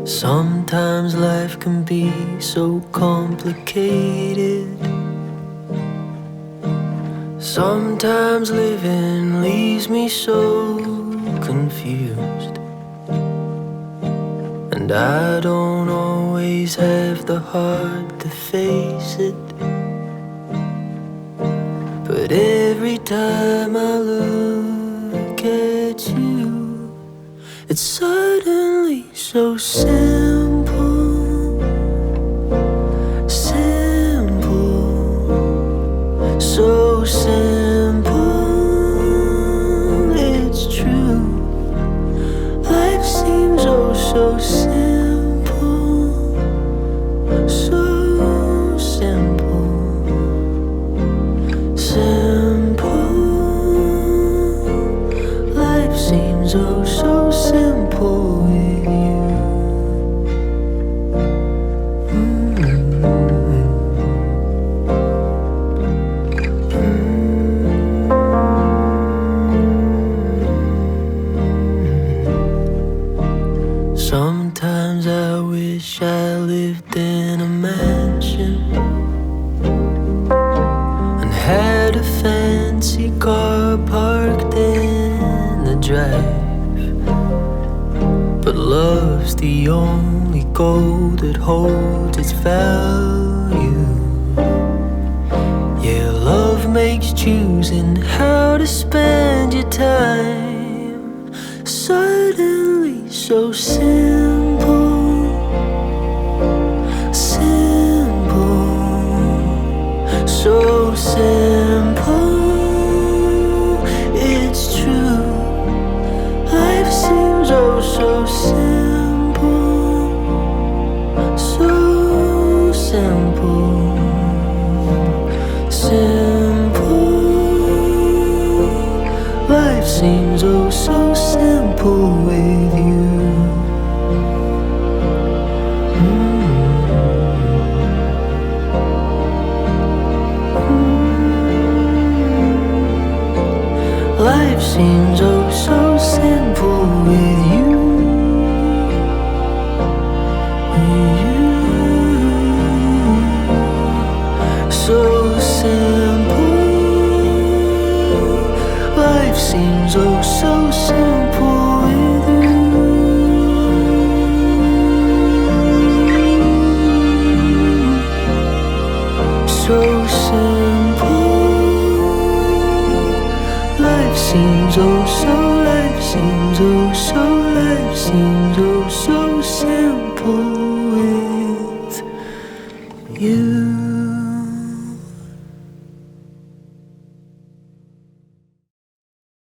Sometimes life can be so complicated. Sometimes living leaves me so confused, and I don't always have the heart to face it. But every time I look at you, it's suddenly so simple, simple, so simple. It's true. Life seems oh so simple, so simple, simple. Life seems oh so simple with you. Sometimes I wish I lived in a mansion and had a fancy car parked in the drive. But love's the only gold that holds its value. Yeah, love makes choosing how to spend your time suddenly so simple, simple, so simple. It's true. Life seems oh so simple, so simple, simple. Life seems oh so simple with you. Life seems oh so simple with you. So simple. Life seems oh so simple with you. So simple. Life seems oh so, life seems oh so, life seems oh so simple with you.